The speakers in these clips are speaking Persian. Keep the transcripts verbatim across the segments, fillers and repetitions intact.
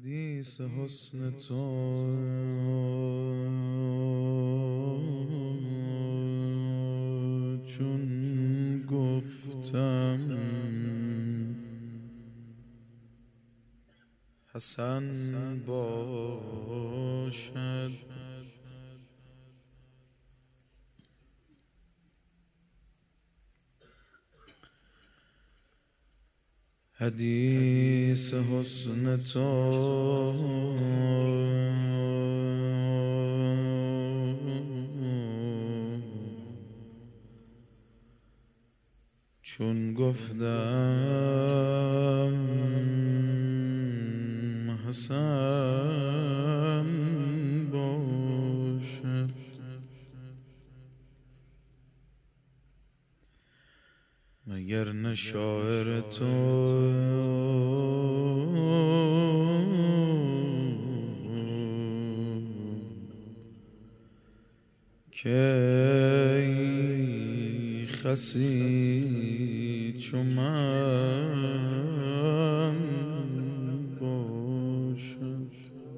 حدیث حسن تو چون گفتم حسن باشد، حدیث حسن تو چون گفتم حسن باشد، مگر نه شاعر تو که خسی چو من باشد.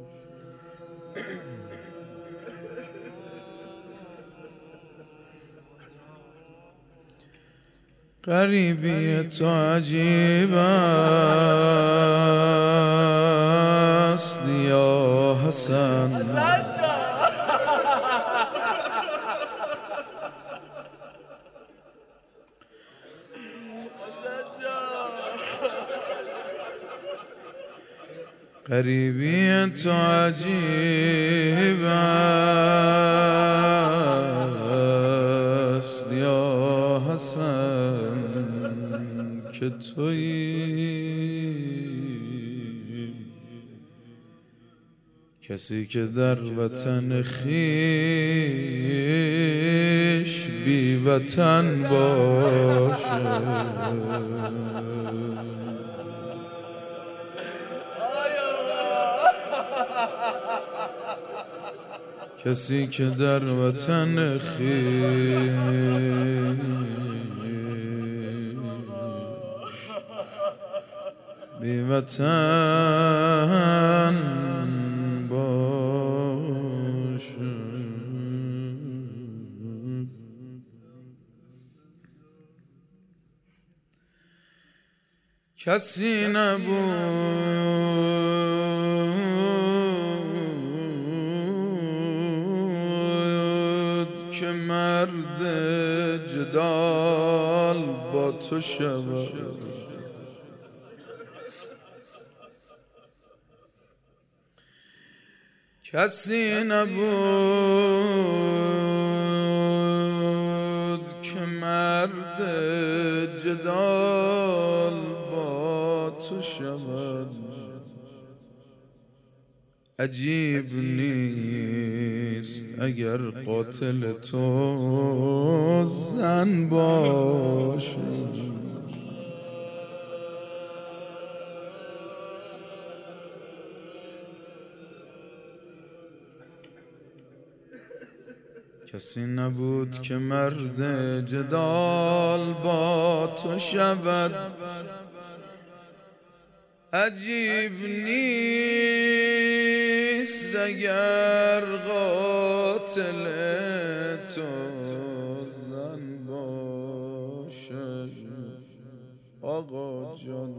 غریبی تو عجیب است یا حسن، غریبی تو عجیب است یا حسن که تویی کسی که در وطن خویش بی وطن باشد. کسی که در وطن خویش بی وطن باشد. کسی نبود که مرد جدال با تو شود، کسی نبود که مرد جدال با تو شود. عجیب نیست اگر قاتل تو زن باشد. کسی نبود که مرد جدال با تو شود. عجیب نیست اگر قاتل تو زن باشد. آقا جان،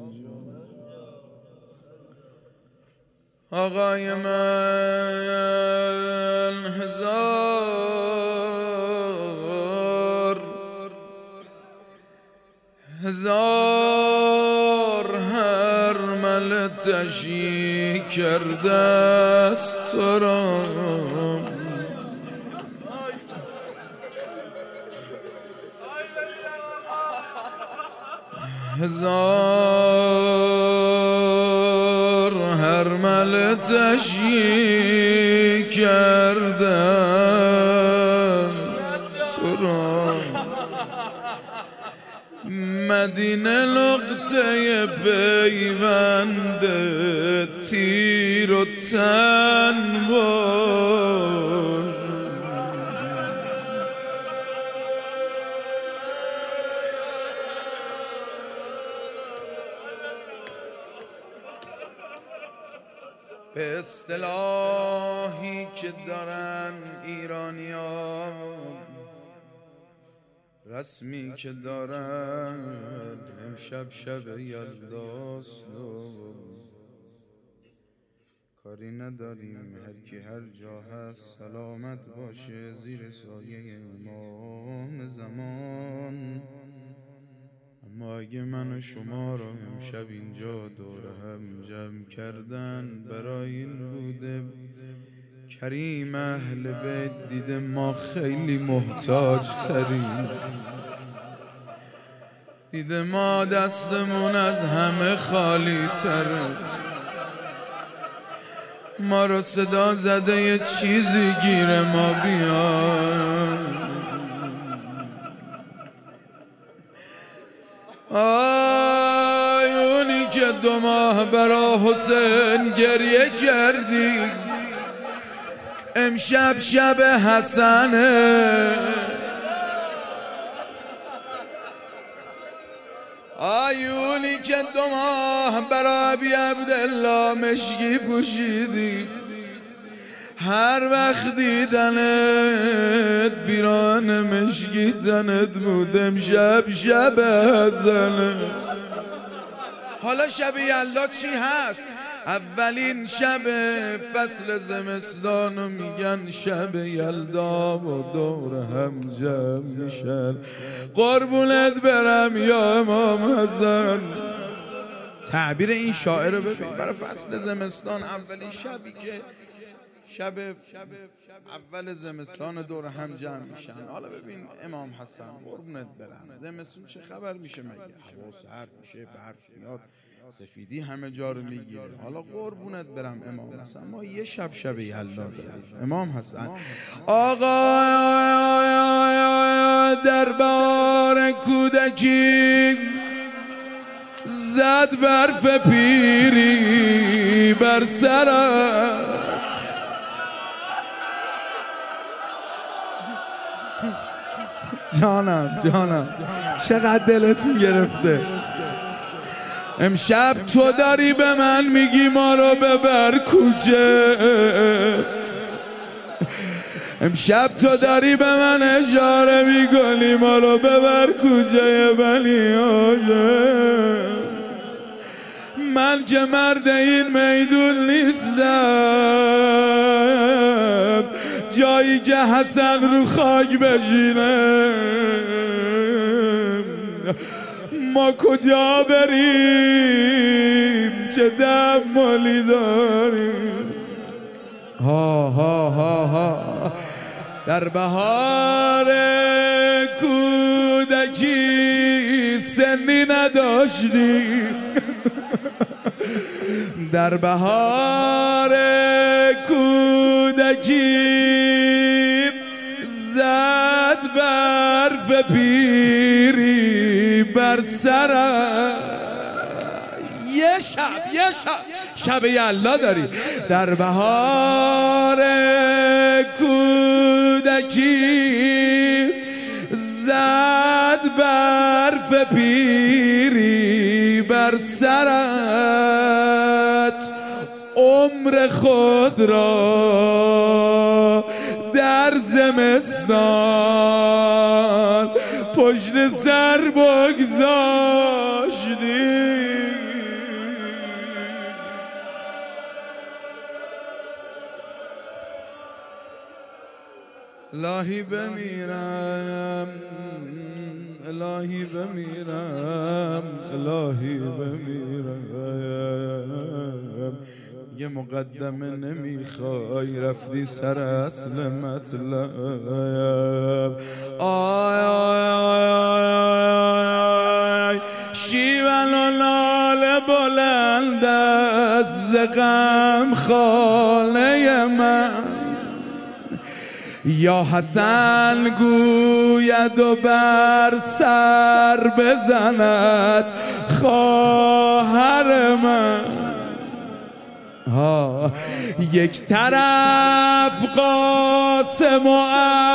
آقای من هزار هزار هر ملتشی کرده است تو را، هزار هر ملتشی کرده است تو را. مدینه نقطه پیوند تیر و تن باش. به اصطلاحی که دارن ایرانی‌ها، رسمی که دارن امشب شب یلداست و کاری نداریم هر کی هر جا هست سلامت باشه زیر سایه امام زمان. اما اگه من و شما رو امشب اینجا دور هم جمع کردن برای این بوده کریم اهل بیت دیده ما خیلی محتاج تریم، دیده ما دستمون از همه خالی تره، ما رو صدا زده یه چیزی گیر ما بیاد. آیونی که دو ماه برا حسین گریه کردی امشب شب حسنه، آیونی که دو ماه برا ابی عبدالله مشکی پوشیدی هر وقت دیدنت بیران مشکی تنت بود امشب شب حسنه. حالا شب یلدا چی هست؟ اولین شب فصل زمستانو میگن شب یلدا و دور هم جمع میشن. قربونت برم یا امام حسن. تعبیر این شاعر رو ببین برای فصل زمستان اولین شبی که شب اول زمستان دور هم جمع میشن. حالا ببین امام حسن قربونت برم زمستون چه خبر میشه مگه؟ هوا سرد میشه، برف میاد، سفیدی همه جا رو میگیره. حالا قربونت برم امام حسن ما یه شب شب یلدا داریم. امام حسن آقا دربار کودکی زد برف پیری بر سرت، جانم جانم چقدر دلتون گرفته. امشب تو داری به من میگی ما رو ببر کوچه، امشب تو داری به من اشاره میکنی ما رو ببر کوچه بنی هاشم. من که مرد این میدون نیستم جایی که حسن رو خاک بشینه، ما کجا بریم چه دمالی داریم. ها ها ها ها در بهار کودکی سنی نداشتی، در بهار کودکی زد برف پیری بر سرت. یه شب یه شب شب یلدا داری. در بهار کودکی زد برف پیری بر سرت، عمر خود را در زمستان پشت سر بگذاشتی. الهی بمیرم الهی بمیرم الهی بمیرم، یه مقدمه نمیخوای رفتی سر اصل مطلب. آی آی آی آی شیون و ناله بلند از غم خانه من، یا حسن گوید و بر سر بزند خواهر من. ها یک طرف قاسم و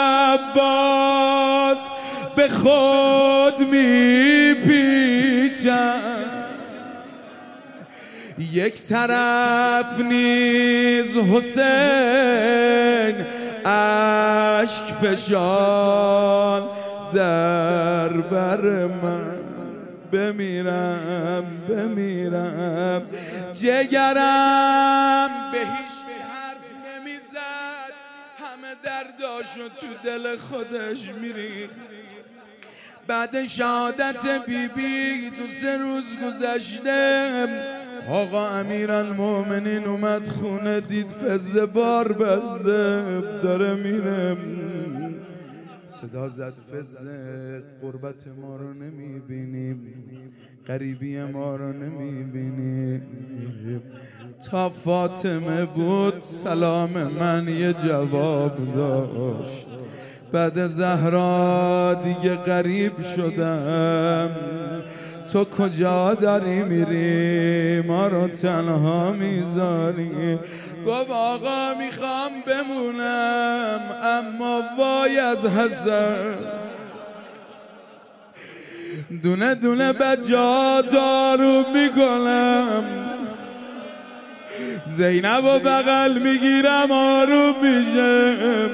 عباس به خود میپیچند، یک طرف نیز حسین اشک فشان در بر من، بمیرم بمیرم جگرم به هیچ حرف نمیزد، همه درداشو تو دل خودش میریخت. بعد شهادت بی بی دو سه روز گذشته، آقا امیرالمومنین اومد خونه، دید فزه بار بسته داره میره. صدا زد فزه قربت ما رو نمیبینی، غریبی ما رو نمیبینی. تا فاطمه بود سلام من یه جواب داشت، بعد زهرا دیگه غریب شدم. تو کجا داری میری ما رو تنها میذاری؟ گفت آقا میخوام بمونم اما وای از حسن، دونه دونه بجا دارو میکنم، زینب و بغل میگیرم آروم میشم،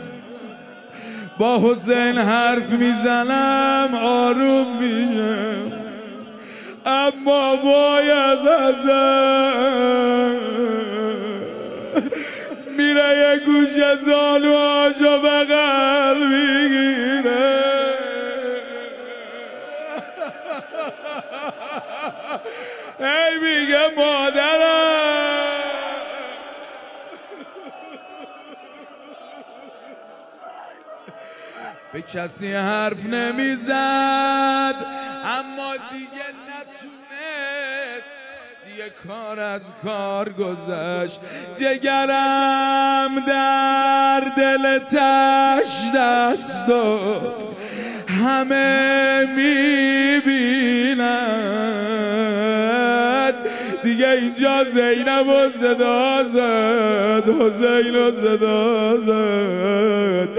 با حسین حرف میزنم آروم میشم، اما وای از حسن میره یه گوشه زانوهاشو بغل میگیره. ای میگه مادرم به کسی حرف نمیزد، اما دیگه نتونست، دیگه کار از کار گذشت. جگرم در دل تش دست داد، همه میبینند دیگه اینجا زینب و صدا زد، حسین و صدا زد.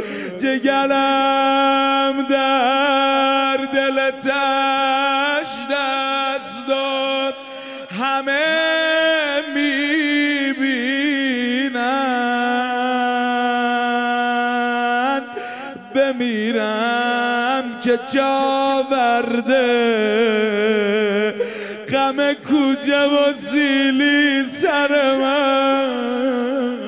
جگرم در دل تش دست داد، همه میبینند، بمیرم که چاورده غم کوچه و سیلی سر من.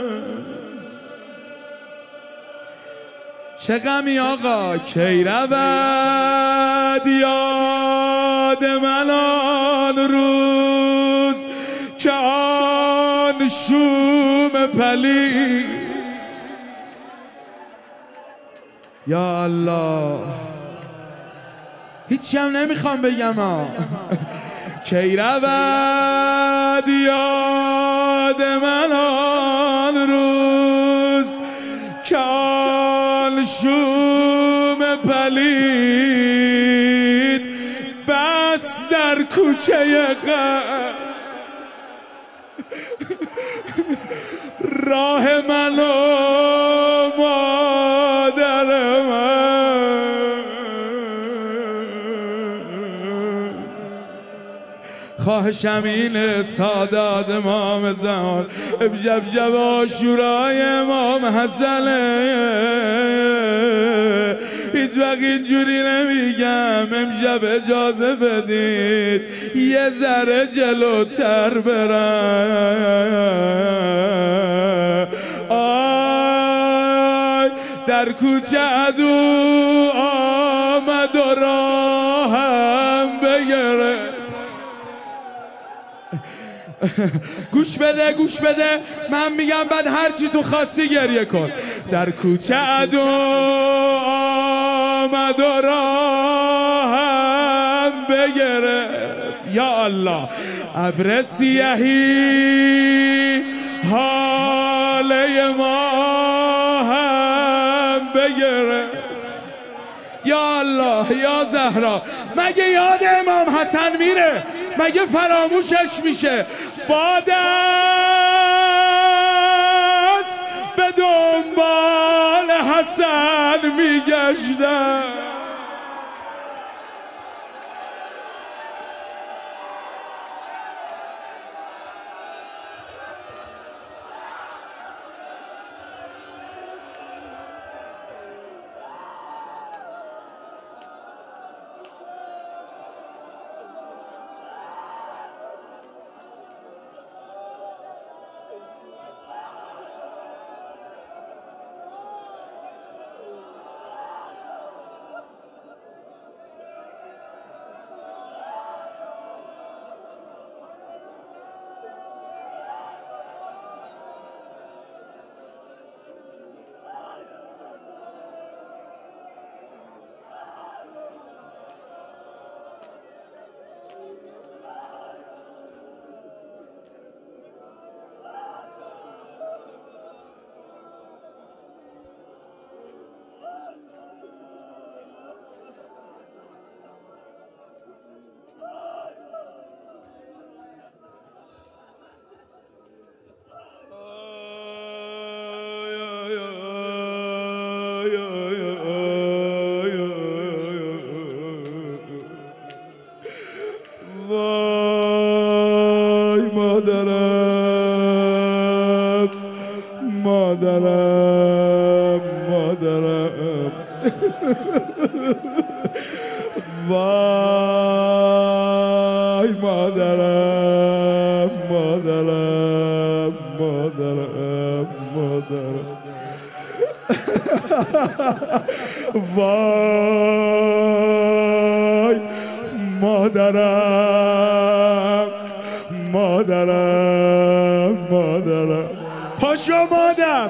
چه غمی آقا کی رود یاد من آن روز که آن شوم پلید. یا الله هیچی هم نمیخوام بگم ها. کی رود یاد من آن روز که آن شوم پلید بس در کوچه غم راه من و مادر من. خواهشم اینه سادات امام زمان، امشب شب عاشورای امام حسنه، هیچ وقت اینجوری نمیگم، امشب اجازه بدید یه ذره جلوتر برم. آی در کوچه عدو آمد و راهم بگرفت. گوش بده گوش بده من میگم بعد هرچی تو خواستی گریه کن. در کوچه عدو آمد و راهم بگرفت. یا الله ابر سیاهی حاله ما هم بگرفت. یا الله یا زهرا مگه یاد امام حسن میره؟ مگه فراموشش میشه؟ باد است به دنبال حسن میگشتم. وای مادرم مادرم مادرم وای مادرم مادرم مادرم مادرم وای مادرم مادرم مادرم پاشو مادر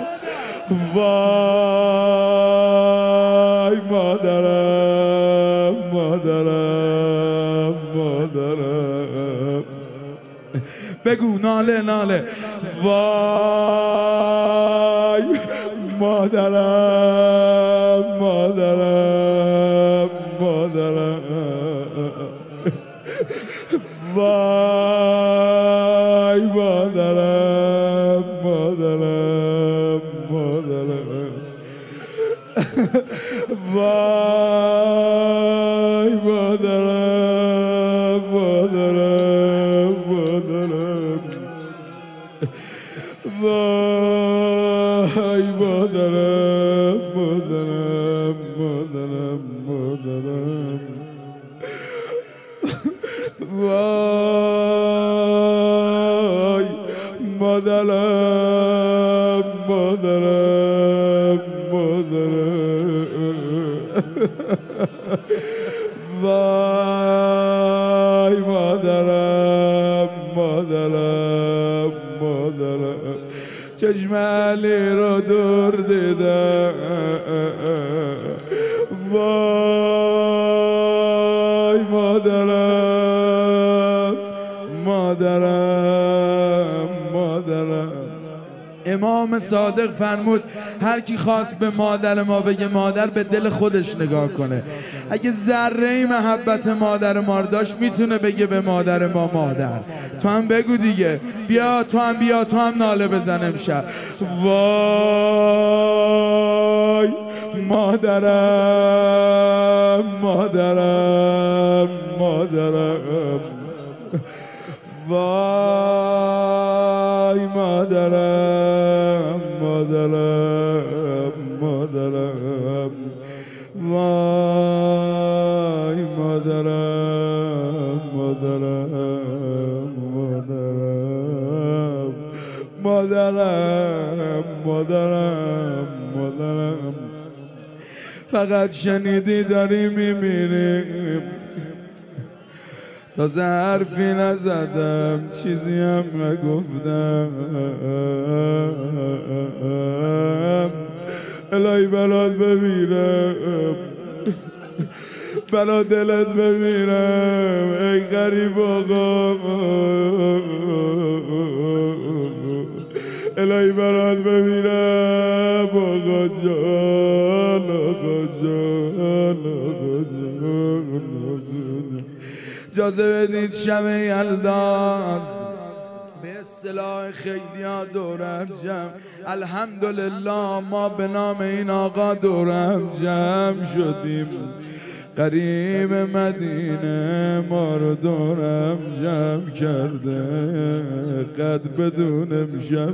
وای مادرم مادرم مادرم بگو ناله ناله وای مادرم مادرم مادرم وای مادرم مادرم مادرم وای مادرم مادرم مادرم وای مادرم مادرم مادرم مادرم وای مادرم مادرم مادرم وای مادرم مادرم مادرم چشم علی رو دور دیدم وای مادرم مادرم مادرم امام صادق فرمود هر کی خواست به مادر ما بگه مادر به دل خودش نگاه کنه. اگه ذره محبت مادر ما داشت میتونه بگه به مادر ما مادر. تو هم بگو دیگه، بیا تو هم بیا تو هم ناله بزن امشب. وای مادرم مادرم مادرم وای مادرم مادرم مادرم وای مادرم مادرم مادرم مادرم مادرم مادرم فقط شنیدی داری میمیریم، تازه حرفی نزدم چیزی هم نگفتم. الهی بلاد بمیرم، بلا دلت بمیرم ای غریب آقا. الهی بلاد بمیرم آقا جان آقا جان آقا جان. اجازه بدید شب یلداست به اصطلاح خیلی ها دورم جمع. الحمدلله ما به نام این آقا دورم جمع شدیم. قریب مدینه ما رو دورم جمع کرده، قد بدون امشب.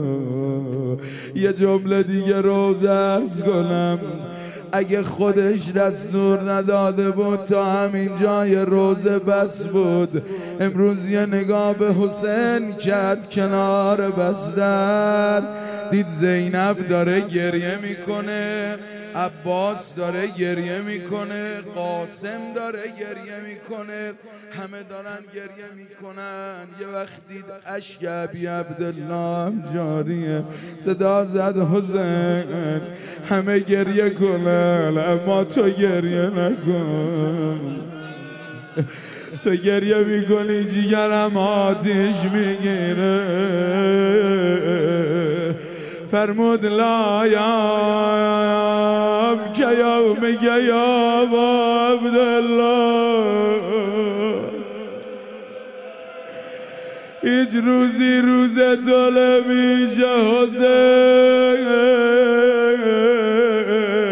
یه جمله دیگه روز عرض کنم، اگه خودش دستور نداده بود تا همین جای روزه بس بود. امروز یه نگاه به حسین کرد کنار بستر، دید زینب داره گریه میکنه، عباس داره گریه میکنه، قاسم داره گریه میکنه، همه دارن گریه میکنن. یه وقت دید اشک ابی عبدالله هم جاریه، صدا زد حسین همه گریه کنن اما تو گریه نکن. تو گریه میکنی جیگرم آتیش میگیره. فرمود لایم که یوم گیاب عبدالله، هیچ روزی روز تو نمیشه حسین.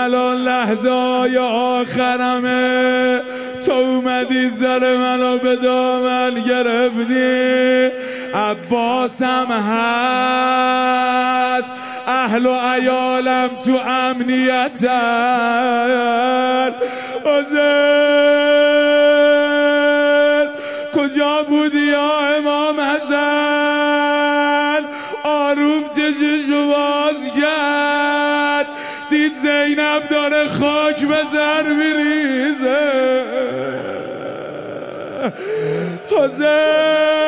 الان لحظه های آخرمه، تو اومدی سر منو به دامن گرفتی. عباسم هست، اهل و عیالم تو امنیتن. حسین کجا بودی یا امام حسن؟ آروم چششو باز کرد، دید زینب داره خاک به سر میریزه. حسین